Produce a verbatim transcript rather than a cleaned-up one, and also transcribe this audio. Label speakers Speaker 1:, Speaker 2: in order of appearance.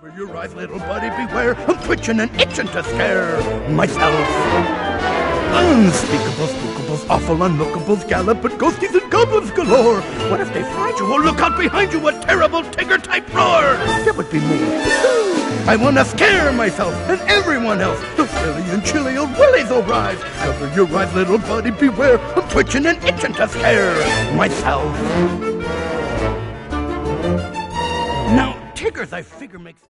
Speaker 1: Cover your eyes, little buddy, beware. I'm twitching and itching to scare myself. Unspeakables, spookables, awful unlookables, galloping ghosties and goblins galore. What if they find you? Oh, look out behind you, a terrible Tigger-type roar. That would be me. I want to scare myself and everyone else. The silly and chilly old willies will rise. Cover your eyes, little buddy, beware. I'm twitching and itching to scare myself. Now, Tiggers, I figure, makes...